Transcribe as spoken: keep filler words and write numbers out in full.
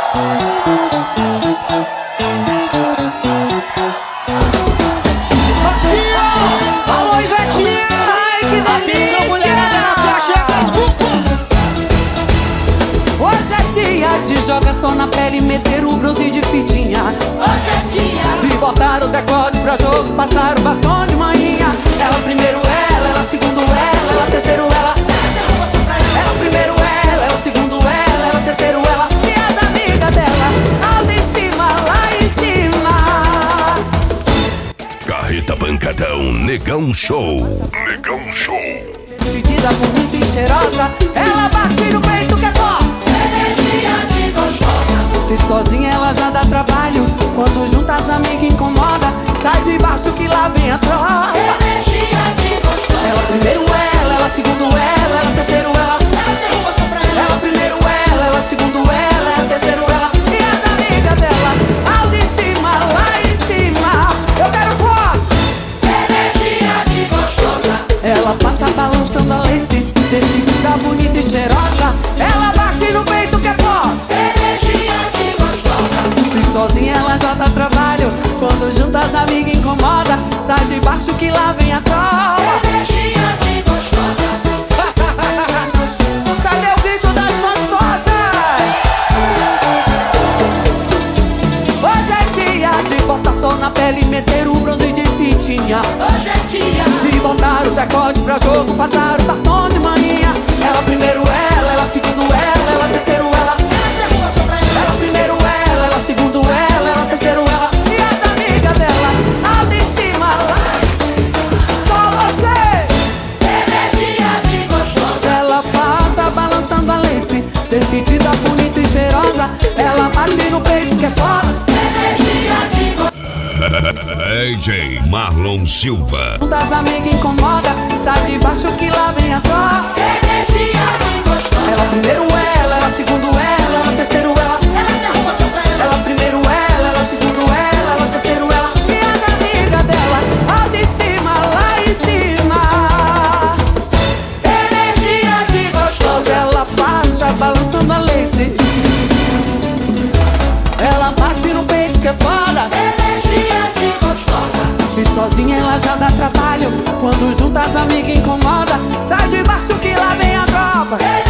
Alô, Ivetinha! Ai, que delícia! Mulherada na caixa! Hoje é dia de jogação na pele e meter o bronze de fitinha. Hoje é dia de botar o decote pra jogo, passar o batom de manhã. Ela primeiro ela, ela segundo ela, ela terceiro ela. Essa roupa só pra ela. Ela primeiro ela, ela segundo ela, ela terceiro ela. E as amigas dela, autoestima lá em cima. Carreta Pancadão, Negão Show. Negão Show. Decidida, bonita e cheirosa, ela bate no peito que é forte. Energia de gostosa. Se sozinha ela já dá trabalho, quando junta as amigas incomoda. Sai de baixo que lá vem a tropa. Energia de gostosa. Ela primeiro ela, ela segundo ela, ela terceiro ela. Essa roupa só pra ela. Ela primeiro ela, ela segundo ela, ela terceiro ela. E as amigas dela, autoestima lá em cima. Eu quero forte. Energia de gostosa. Ela passa balançando a lace, decidida, bonita e cheirosa. Ela bate no peito que é forte. Energia de gostosa. Se sozinha ela já dá trabalho, quando junta as amigas incomoda. Sai de baixo que lá vem a tropa. Energia de gostosa. Cadê o grito das gostosas? Hoje é dia de botar sol na pele e meter o bronze de fitinha. Hoje é dia de botar o decote pra jogo, passar o batom de manhã. Ela primeiro ela, ela segundo ela, ela terceiro ela. Essa roupa só pra ela. Ela primeiro ela, ela segundo ela, ela terceiro ela. E as amigas dela, autoestima lá. Só você. Energia de gostosa. Ela passa balançando a lace, decidida, bonita e cheirosa. Ela bate no peito que é foda. Energia de gostosa. D J Marlon Silva. Das amigas incomoda, sai de baixo que lá vem a tropa. Energia de gostosa. Ela primeiro ela, ela segundo ela, ela terceiro ela. Essa roupa só pra ela. Ela primeiro ela, ela segundo ela, ela terceiro ela. E as amigas dela, autoestima lá em cima. Energia de gostosa. Ela passa balançando a lace. Ela bate no peito que é foda. Energia de gostosa. Se sozinha ela já dá trabalho, quando junta as amigas incomoda. Sai de baixo que lá vem a tropa.